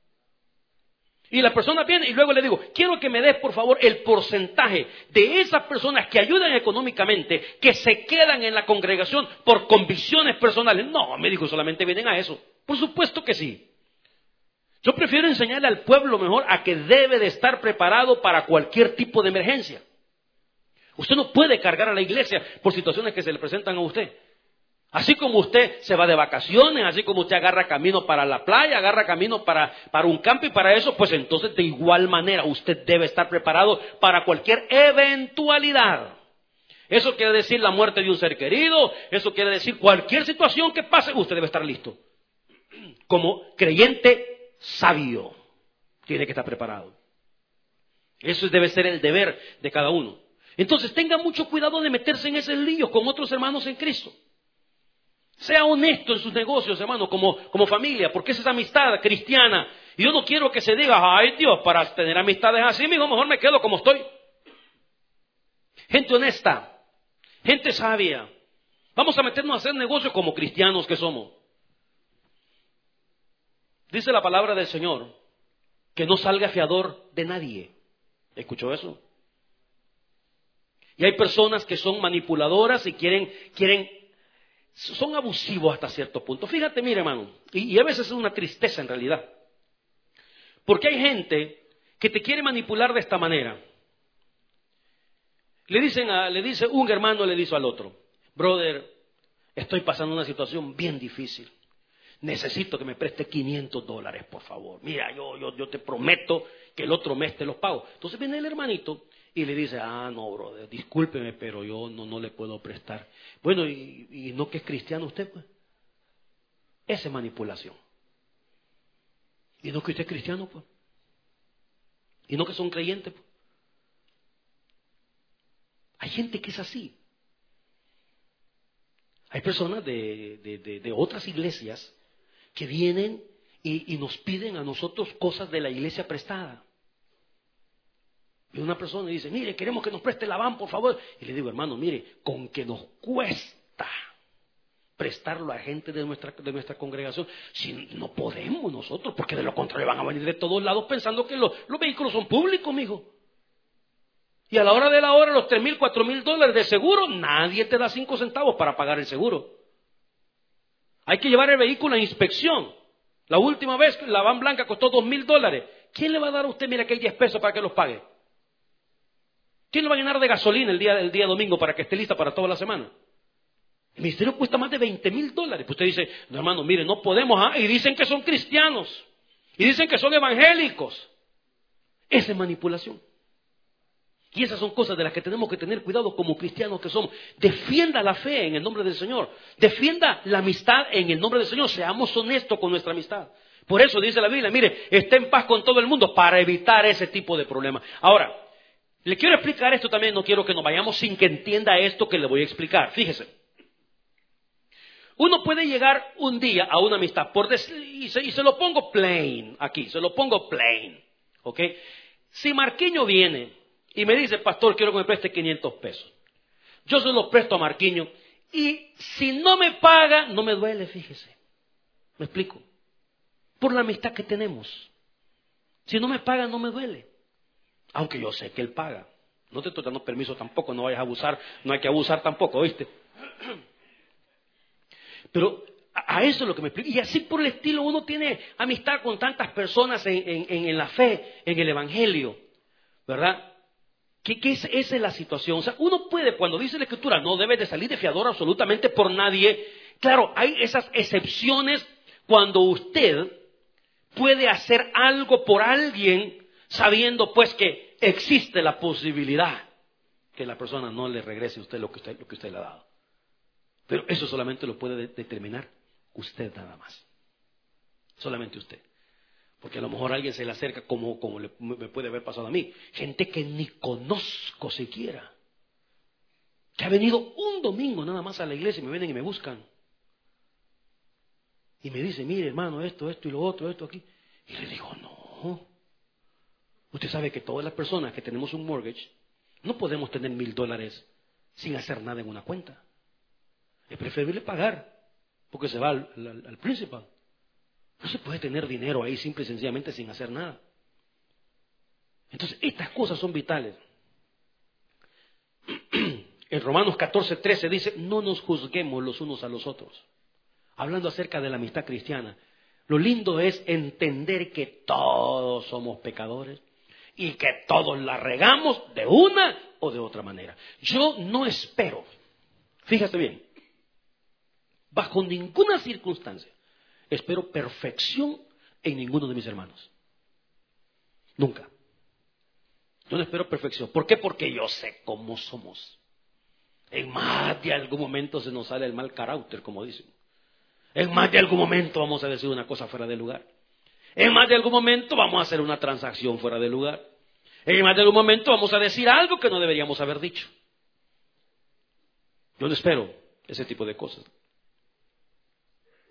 Y la persona viene y luego le digo: quiero que me des por favor el porcentaje de esas personas que ayudan económicamente, que se quedan en la congregación por convicciones personales. No, me dijo, solamente vienen a eso. Por supuesto que sí. Yo prefiero enseñarle al pueblo mejor a que debe de estar preparado para cualquier tipo de emergencia. Usted no puede cargar a la iglesia por situaciones que se le presentan a usted. Así como usted se va de vacaciones, así como usted agarra camino para la playa, agarra camino para un campo y para eso, pues entonces de igual manera usted debe estar preparado para cualquier eventualidad. Eso quiere decir la muerte de un ser querido, eso quiere decir cualquier situación que pase, usted debe estar listo. Como creyente sabio, tiene que estar preparado. Eso debe ser el deber de cada uno. Entonces tenga mucho cuidado de meterse en ese lío con otros hermanos en Cristo. Sea honesto en sus negocios, hermano, como familia, porque esa es amistad cristiana. Y yo no quiero que se diga, ay Dios, para tener amistades así, mijo, mejor me quedo como estoy. Gente honesta, gente sabia. Vamos a meternos a hacer negocios como cristianos que somos. Dice la palabra del Señor, que no salga fiador de nadie. ¿Escuchó eso? Y hay personas que son manipuladoras y quieren, son abusivos hasta cierto punto. Fíjate, mire, hermano, y a veces es una tristeza en realidad. Porque hay gente que te quiere manipular de esta manera. Le dice un hermano, le dice al otro, brother, estoy pasando una situación bien difícil. Necesito que me preste $500, por favor. Mira, yo te prometo que el otro mes te los pago. Entonces viene el hermanito y le dice, no, brother, discúlpeme, pero yo no le puedo prestar. Bueno, ¿y no que es cristiano usted, pues? Esa es manipulación. ¿Y no que usted es cristiano, pues? ¿Y no que son creyentes, pues? Hay gente que es así. Hay personas de otras iglesias que vienen y nos piden a nosotros cosas de la iglesia prestada. Y una persona dice, mire, queremos que nos preste la van, por favor. Y le digo, hermano, mire, con que nos cuesta prestarlo a gente de nuestra congregación, si no podemos nosotros, porque de lo contrario van a venir de todos lados pensando que los vehículos son públicos, mijo. Y a la hora de la hora, los $3,000, $4,000 de seguro, nadie te da 5 centavos para pagar el seguro. Hay que llevar el vehículo a inspección. La última vez, la van blanca costó $2,000. ¿Quién le va a dar a usted, mira, que hay 10 pesos para que los pague? ¿Quién le va a llenar de gasolina el día domingo para que esté lista para toda la semana? El ministerio cuesta más de $20,000. Pues usted dice, no, hermano, mire, no podemos, y dicen que son cristianos, y dicen que son evangélicos. Esa es manipulación. Y esas son cosas de las que tenemos que tener cuidado como cristianos que somos. Defienda la fe en el nombre del Señor. Defienda la amistad en el nombre del Señor. Seamos honestos con nuestra amistad. Por eso dice la Biblia, mire, esté en paz con todo el mundo para evitar ese tipo de problemas. Ahora, le quiero explicar esto también, no quiero que nos vayamos sin que entienda esto que le voy a explicar. Fíjese. Uno puede llegar un día a una amistad, y se lo pongo plain aquí, se lo pongo plain. ¿Ok? Si Marquiño viene y me dice, pastor, quiero que me preste 500 pesos. Yo se los presto a Marquiño y si no me paga, no me duele, fíjese. ¿Me explico? Por la amistad que tenemos. Si no me paga, no me duele. Aunque yo sé que él paga. No te estoy dando permiso tampoco, no vayas a abusar, no hay que abusar tampoco, ¿oíste? Pero a eso es lo que me explico. Y así por el estilo uno tiene amistad con tantas personas en la fe, en el evangelio, ¿verdad? Esa es la situación. O sea, uno puede, cuando dice la Escritura, no debe de salir de fiador absolutamente por nadie. Claro, hay esas excepciones cuando usted puede hacer algo por alguien sabiendo pues que existe la posibilidad que la persona no le regrese a usted lo que usted le ha dado. Pero eso solamente lo puede determinar usted nada más. Solamente usted. Porque a lo mejor alguien se le acerca como me puede haber pasado a mí. Gente que ni conozco siquiera. Que ha venido un domingo nada más a la iglesia y me vienen y me buscan. Y me dice, mire hermano, esto y lo otro, esto aquí. Y le digo, no. Usted sabe que todas las personas que tenemos un mortgage no podemos tener $1,000 sin hacer nada en una cuenta. Es preferible pagar porque se va al principal. No se puede tener dinero ahí simple y sencillamente sin hacer nada. Entonces, estas cosas son vitales. En Romanos 14:13 dice, no nos juzguemos los unos a los otros. Hablando acerca de la amistad cristiana. Lo lindo es entender que todos somos pecadores y que todos la regamos de una o de otra manera. Yo no espero, fíjate bien, bajo ninguna circunstancia, espero perfección en ninguno de mis hermanos. Nunca. Yo no espero perfección. ¿Por qué? Porque yo sé cómo somos. En más de algún momento se nos sale el mal carácter, como dicen. En más de algún momento vamos a decir una cosa fuera de lugar. En más de algún momento vamos a hacer una transacción fuera de lugar. En más de algún momento vamos a decir algo que no deberíamos haber dicho. Yo no espero ese tipo de cosas.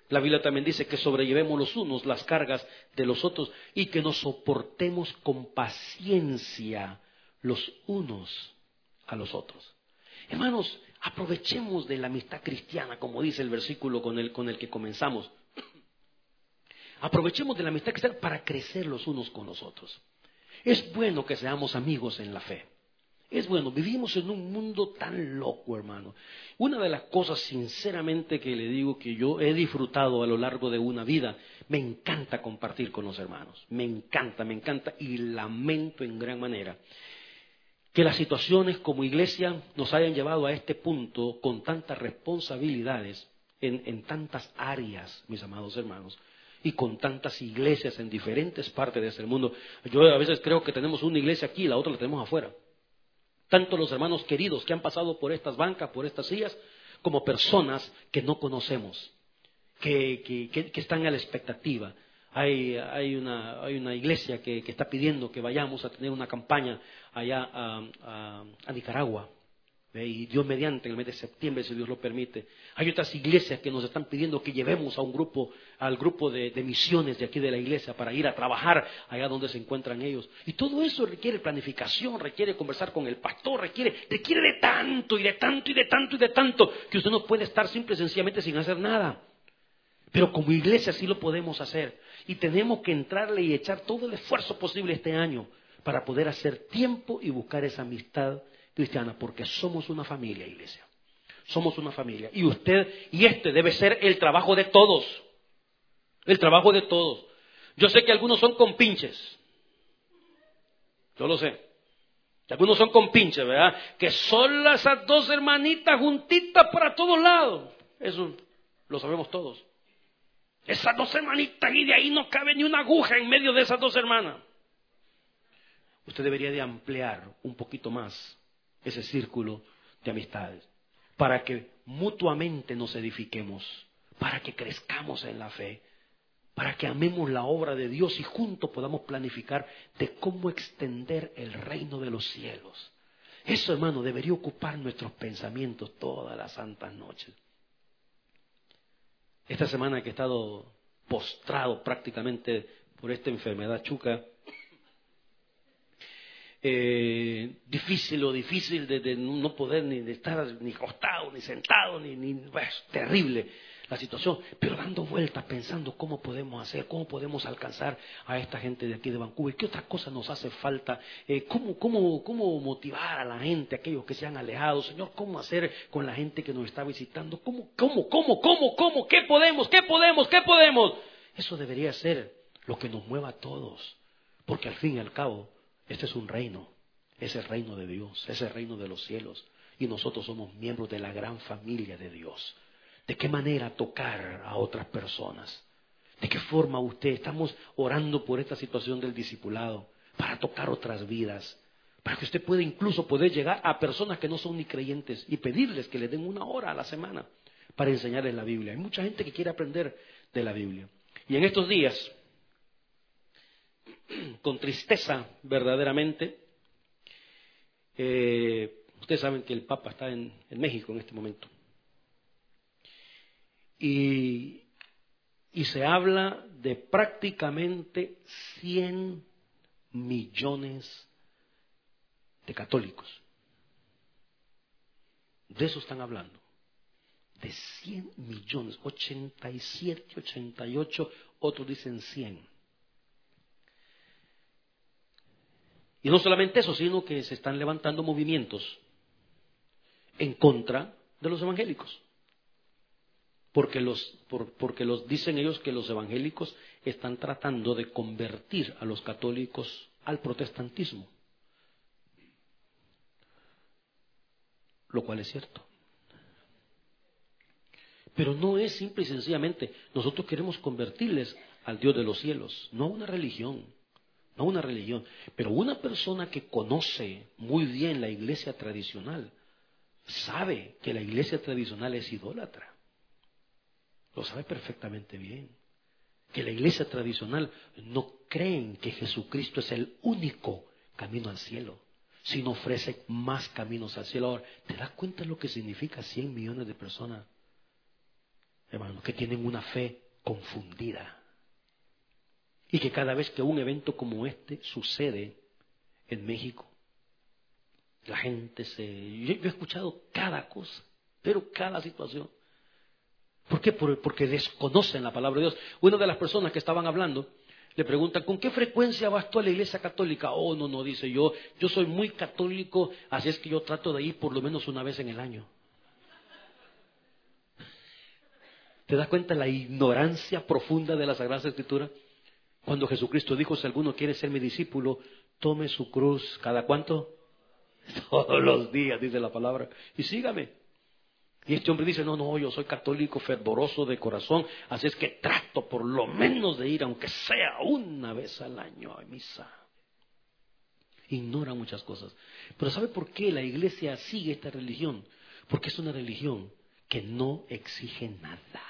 La Biblia también dice que sobrellevemos los unos las cargas de los otros y que nos soportemos con paciencia los unos a los otros. Hermanos, aprovechemos de la amistad cristiana, como dice el versículo con el que comenzamos. Aprovechemos de la amistad cristiana para crecer los unos con los otros. Es bueno que seamos amigos en la fe. Es bueno, vivimos en un mundo tan loco, hermano. Una de las cosas, sinceramente, que le digo que yo he disfrutado a lo largo de una vida, me encanta compartir con los hermanos. Me encanta, y lamento en gran manera que las situaciones como iglesia nos hayan llevado a este punto con tantas responsabilidades en tantas áreas, mis amados hermanos, y con tantas iglesias en diferentes partes de este mundo. Yo a veces creo que tenemos una iglesia aquí y la otra la tenemos afuera. Tanto los hermanos queridos que han pasado por estas bancas, por estas sillas, como personas que no conocemos, que están a la expectativa. Hay una iglesia que está pidiendo que vayamos a tener una campaña allá a Nicaragua. Y Dios mediante, en el mes de septiembre, si Dios lo permite. Hay otras iglesias que nos están pidiendo que llevemos al grupo de misiones de aquí de la iglesia para ir a trabajar allá donde se encuentran ellos. Y todo eso requiere planificación, requiere conversar con el pastor, requiere de tanto, que usted no puede estar simple y sencillamente sin hacer nada. Pero como iglesia sí lo podemos hacer. Y tenemos que entrarle y echar todo el esfuerzo posible este año para poder hacer tiempo y buscar esa amistad cristiana, porque somos una familia, iglesia. Somos una familia. Y este debe ser el trabajo de todos. El trabajo de todos. Yo sé que algunos son compinches. Yo lo sé. Algunos son compinches, ¿verdad? Que son esas dos hermanitas juntitas para todos lados. Eso lo sabemos todos. Esas dos hermanitas y de ahí no cabe ni una aguja en medio de esas dos hermanas. Usted debería de ampliar un poquito más ese círculo de amistades, para que mutuamente nos edifiquemos, para que crezcamos en la fe, para que amemos la obra de Dios y juntos podamos planificar de cómo extender el reino de los cielos. Eso, hermano, debería ocupar nuestros pensamientos todas las santas noches. Esta semana que he estado postrado prácticamente por esta enfermedad chuca, difícil de no poder ni de estar ni acostado, ni sentado, es terrible la situación, pero dando vueltas, pensando cómo podemos hacer, cómo podemos alcanzar a esta gente de aquí de Vancouver, qué otras cosas nos hace falta, cómo motivar a la gente, aquellos que se han alejado, Señor, cómo hacer con la gente que nos está visitando, qué podemos. Eso debería ser lo que nos mueva a todos, porque al fin y al cabo este es un reino, es el reino de Dios, es el reino de los cielos. Y nosotros somos miembros de la gran familia de Dios. ¿De qué manera tocar a otras personas? ¿De qué forma estamos orando por esta situación del discipulado? Para tocar otras vidas. Para que usted pueda incluso poder llegar a personas que no son ni creyentes y pedirles que le den 1 hora a la semana para enseñarles la Biblia. Hay mucha gente que quiere aprender de la Biblia. Y en estos días, con tristeza verdaderamente, ustedes saben que el Papa está en México en este momento, y se habla de prácticamente 100 millones de católicos. De eso están hablando, de 100 millones, 87, 88, otros dicen 100. Y no solamente eso, sino que se están levantando movimientos en contra de los evangélicos. Porque los dicen ellos que los evangélicos están tratando de convertir a los católicos al protestantismo. Lo cual es cierto. Pero no es simple y sencillamente, nosotros queremos convertirles al Dios de los cielos, no a una religión. No una religión, pero una persona que conoce muy bien la iglesia tradicional sabe que la iglesia tradicional es idólatra. Lo sabe perfectamente bien. Que la iglesia tradicional no creen que Jesucristo es el único camino al cielo, sino ofrece más caminos al cielo. Ahora, ¿te das cuenta de lo que significa 100 millones de personas hermanos, que tienen una fe confundida. Y que cada vez que un evento como este sucede en México, la gente yo he escuchado cada cosa, pero cada situación. ¿Por qué? Porque desconocen la palabra de Dios. Una de las personas que estaban hablando le preguntan, ¿con qué frecuencia vas tú a la iglesia católica? Oh, no, dice yo soy muy católico, así es que yo trato de ir por lo menos una vez en el año. ¿Te das cuenta la ignorancia profunda de la Sagrada Escritura? Cuando Jesucristo dijo, si alguno quiere ser mi discípulo, tome su cruz. ¿Cada cuánto? Todos los días, dice la palabra. Y sígame. Y este hombre dice, no, yo soy católico fervoroso de corazón, así es que trato por lo menos de ir, aunque sea una vez al año, a misa. Ignora muchas cosas. Pero ¿sabe por qué la iglesia sigue esta religión? Porque es una religión que no exige nada.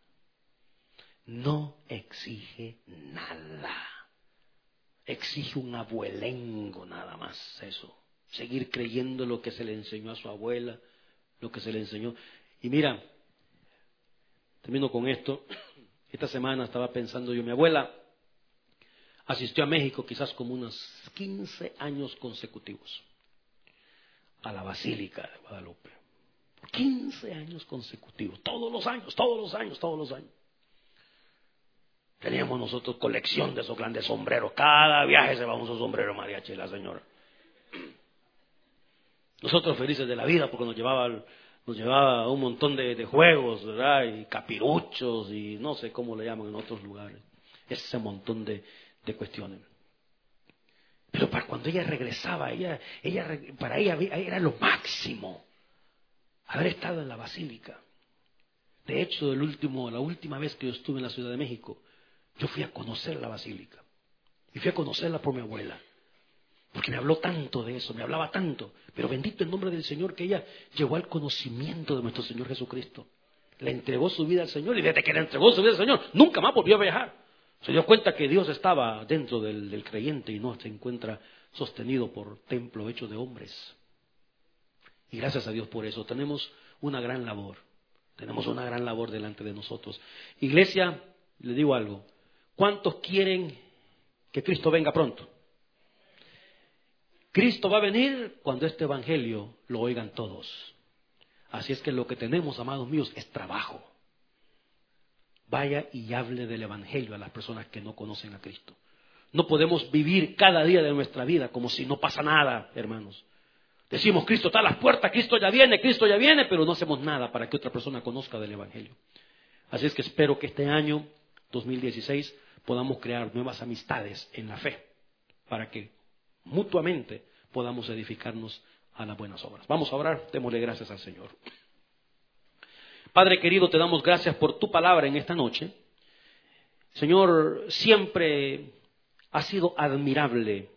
No exige nada. Exige un abuelengo nada más, eso. Seguir creyendo lo que se le enseñó a su abuela, lo que se le enseñó. Y mira, termino con esto. Esta semana estaba pensando yo, mi abuela asistió a México quizás como unos 15 años consecutivos a la Basílica de Guadalupe. 15 años consecutivos, todos los años. Teníamos nosotros colección de esos grandes sombreros. Cada viaje se va un sombrero mariachi, la señora. Nosotros felices de la vida porque nos llevaba un montón de juegos, ¿verdad? Y capiruchos y no sé cómo le llaman en otros lugares. Ese montón de cuestiones. Pero para cuando ella regresaba, para ella era lo máximo haber estado en la Basílica. De hecho, la última vez que yo estuve en la Ciudad de México, yo fui a conocer la Basílica. Y fui a conocerla por mi abuela. Porque me habló tanto de eso, me hablaba tanto. Pero bendito el nombre del Señor que ella llegó al conocimiento de nuestro Señor Jesucristo. Le entregó su vida al Señor y desde que le entregó su vida al Señor, nunca más volvió a viajar. Se dio cuenta que Dios estaba dentro del creyente y no se encuentra sostenido por templo hecho de hombres. Y gracias a Dios por eso. Tenemos una gran labor. Tenemos una gran labor delante de nosotros. Iglesia, le digo algo. ¿Cuántos quieren que Cristo venga pronto? Cristo va a venir cuando este evangelio lo oigan todos. Así es que lo que tenemos, amados míos, es trabajo. Vaya y hable del evangelio a las personas que no conocen a Cristo. No podemos vivir cada día de nuestra vida como si no pasa nada, hermanos. Decimos, Cristo está a las puertas, Cristo ya viene, pero no hacemos nada para que otra persona conozca del evangelio. Así es que espero que este año, 2016, podamos crear nuevas amistades en la fe, para que mutuamente podamos edificarnos a las buenas obras. Vamos a orar, démosle gracias al Señor. Padre querido, te damos gracias por tu palabra en esta noche. Señor, siempre ha sido admirable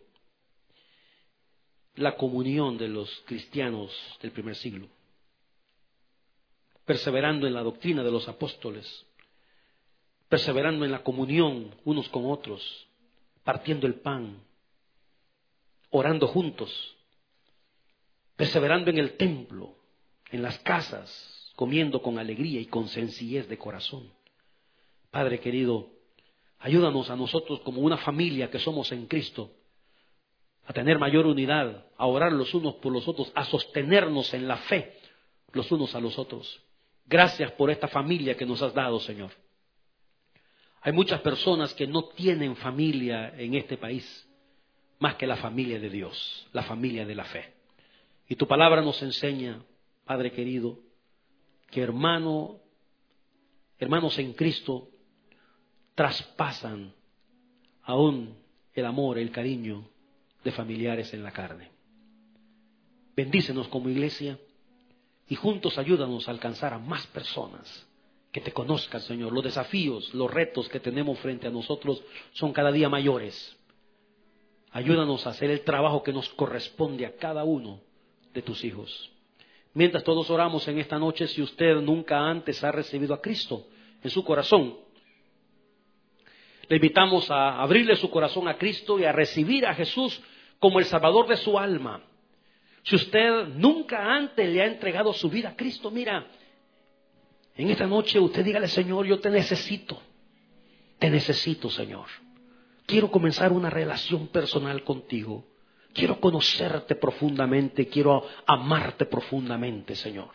la comunión de los cristianos del primer siglo, perseverando en la doctrina de los apóstoles, perseverando en la comunión unos con otros, partiendo el pan, orando juntos, perseverando en el templo, en las casas, comiendo con alegría y con sencillez de corazón. Padre querido, ayúdanos a nosotros como una familia que somos en Cristo, a tener mayor unidad, a orar los unos por los otros, a sostenernos en la fe los unos a los otros. Gracias por esta familia que nos has dado, Señor. Hay muchas personas que no tienen familia en este país, más que la familia de Dios, la familia de la fe. Y tu palabra nos enseña, Padre querido, que hermanos en Cristo traspasan aún el amor, el cariño de familiares en la carne. Bendícenos como iglesia y juntos ayúdanos a alcanzar a más personas que te conozcan, Señor. Los desafíos, los retos que tenemos frente a nosotros son cada día mayores. Ayúdanos a hacer el trabajo que nos corresponde a cada uno de tus hijos. Mientras todos oramos en esta noche, si usted nunca antes ha recibido a Cristo en su corazón, le invitamos a abrirle su corazón a Cristo y a recibir a Jesús como el Salvador de su alma. Si usted nunca antes le ha entregado su vida a Cristo, mira, En esta noche usted dígale, Señor, yo te necesito. Te necesito, Señor. Quiero comenzar una relación personal contigo. Quiero conocerte profundamente. Quiero amarte profundamente, Señor.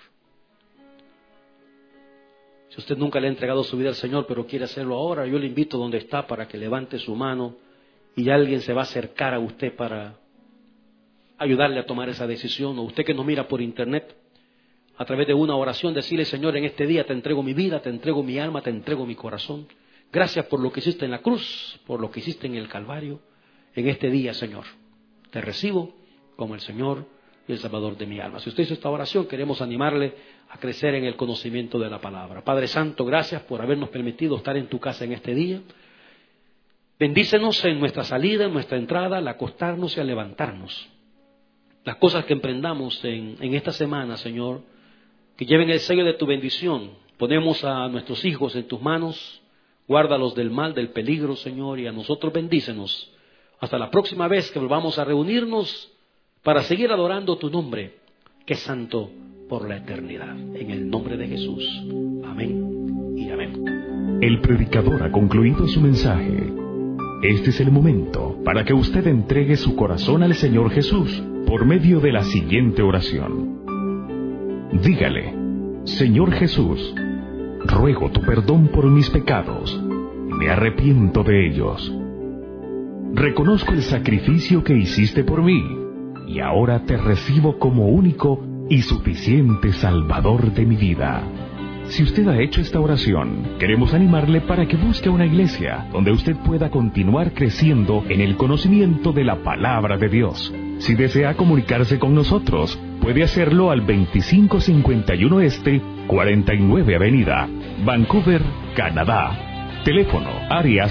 Si usted nunca le ha entregado su vida al Señor, pero quiere hacerlo ahora, yo le invito donde está para que levante su mano y alguien se va a acercar a usted para ayudarle a tomar esa decisión. O usted que nos mira por internet, a través de una oración, decirle, Señor, en este día te entrego mi vida, te entrego mi alma, te entrego mi corazón. Gracias por lo que hiciste en la cruz, por lo que hiciste en el Calvario. En este día, Señor, te recibo como el Señor y el Salvador de mi alma. Si usted hizo esta oración, queremos animarle a crecer en el conocimiento de la palabra. Padre Santo, gracias por habernos permitido estar en tu casa en este día. Bendícenos en nuestra salida, en nuestra entrada, al acostarnos y al levantarnos. Las cosas que emprendamos en esta semana, Señor, que lleven el sello de tu bendición. Ponemos a nuestros hijos en tus manos. Guárdalos del mal, del peligro, Señor, y a nosotros bendícenos. Hasta la próxima vez que volvamos a reunirnos para seguir adorando tu nombre, que es santo por la eternidad. En el nombre de Jesús. Amén y amén. El predicador ha concluido su mensaje. Este es el momento para que usted entregue su corazón al Señor Jesús por medio de la siguiente oración. Dígale, Señor Jesús, ruego tu perdón por mis pecados, me arrepiento de ellos. Reconozco el sacrificio que hiciste por mí, y ahora te recibo como único y suficiente Salvador de mi vida. Si usted ha hecho esta oración, queremos animarle para que busque una iglesia donde usted pueda continuar creciendo en el conocimiento de la palabra de Dios. Si desea comunicarse con nosotros, puede hacerlo al 2551 Este, 49 Avenida, Vancouver, Canadá. Teléfono, área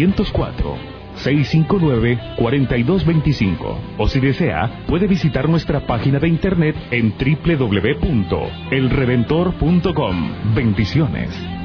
604-659-4225. O si desea, puede visitar nuestra página de internet en www.elredentor.com. Bendiciones.